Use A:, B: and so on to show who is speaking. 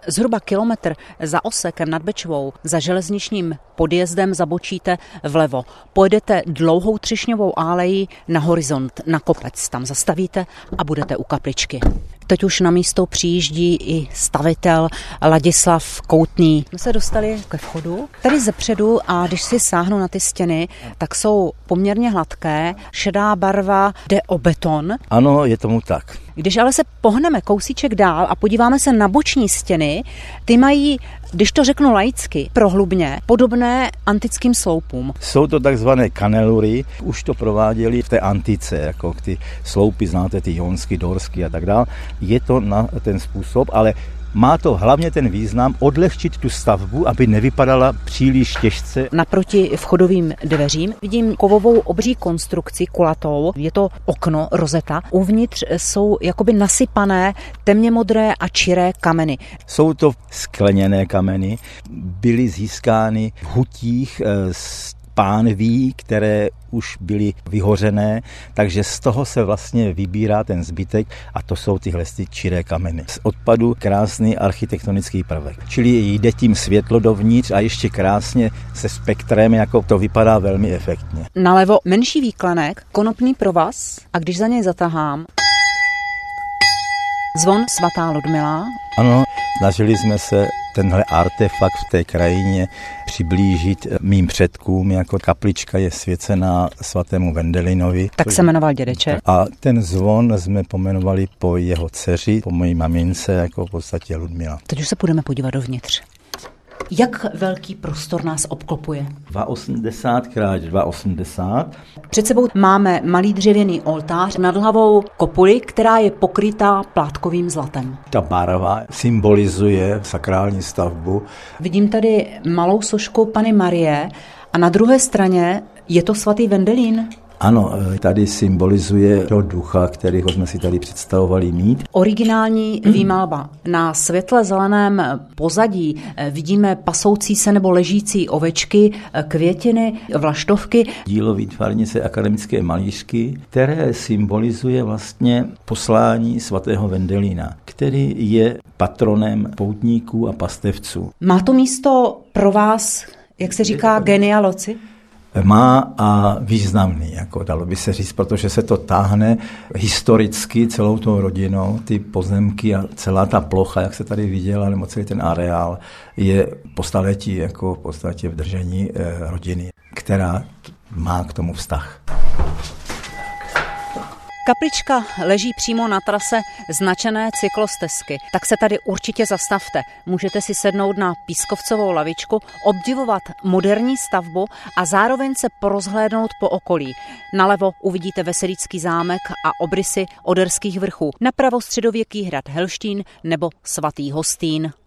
A: Zhruba kilometr za Osekem nad Bečvou, za železničním podjezdem zabočíte vlevo. Pojedete dlouhou třešňovou álejí na horizont, na kopec. Tam zastavíte a budete u kapličky. Teď už na místo přijíždí i stavitel Ladislav Koutný. My se dostali ke vchodu, tady zepředu, a když si sáhnu na ty stěny, tak jsou poměrně hladké, šedá barva, jde o beton.
B: Ano, je tomu tak.
A: Když ale se pohneme kousíček dál a podíváme se na boční stěny, ty mají, když to řeknu laicky, prohlubně, podobné antickým sloupům.
B: Jsou to takzvané kanelury, už to prováděli v té antice, jako ty sloupy, znáte ty jonsky, dorsky a tak dále. Je to na ten způsob, ale má to hlavně ten význam odlehčit tu stavbu, aby nevypadala příliš těžce.
A: Naproti vchodovým dveřím vidím kovovou obří konstrukci kulatou. Je to okno, rozeta. Uvnitř jsou jakoby nasypané temně modré a čiré kameny.
B: Jsou to skleněné kameny, byly získány v hutích z pánví, které už byly vyhořené, takže z toho se vlastně vybírá ten zbytek a to jsou tyhle čiré kameny. Z odpadu krásný architektonický prvek. Čili jde tím světlo dovnitř a ještě krásně se spektrem, jako to vypadá velmi efektně.
A: Nalevo menší výklenek, konopný provaz a když za něj zatahám, zvon svatá Ludmila.
B: Ano, snažili jsme se tenhle artefakt v té krajině přiblížit mým předkům, jako kaplička je svěcená svatému Vendelinovi.
A: Tak se jmenoval dědeček.
B: A ten zvon jsme pomenovali po jeho dceři, po mojí mamince, jako v podstatě Ludmila.
A: Teď už se půjdeme podívat dovnitř. Jak velký prostor nás obklopuje?
B: 2,80 x 2,80.
A: Před sebou máme malý dřevěný oltář, nad hlavou kopuli, která je pokrytá plátkovým zlatem.
B: Ta barva symbolizuje sakrální stavbu.
A: Vidím tady malou sošku Panny Marie a na druhé straně je to svatý Vendelín.
B: Ano, tady symbolizuje toho ducha, kterého jsme si tady představovali mít.
A: Originální výmalba. Na světle zeleném pozadí vidíme pasoucí se nebo ležící ovečky, květiny, vlaštovky.
B: Dílo výtvarnice akademické malířky, které symbolizuje vlastně poslání svatého Vendelína, který je patronem poutníků a pastevců.
A: Má to místo pro vás, jak se říká, genealoci?
B: Má a významný, jako dalo by se říct, protože se to táhne historicky celou tou rodinou, ty pozemky a celá ta plocha, jak se tady viděla, nebo celý ten areál, je po staletí jako v podstatě v držení rodiny, která má k tomu vztah.
A: Kaplička leží přímo na trase značené cyklostezky, tak se tady určitě zastavte. Můžete si sednout na pískovcovou lavičku, obdivovat moderní stavbu a zároveň se porozhlédnout po okolí. Nalevo uvidíte Veselýcký zámek a obrysy Oderských vrchů, napravo středověký hrad Helštín nebo svatý Hostín.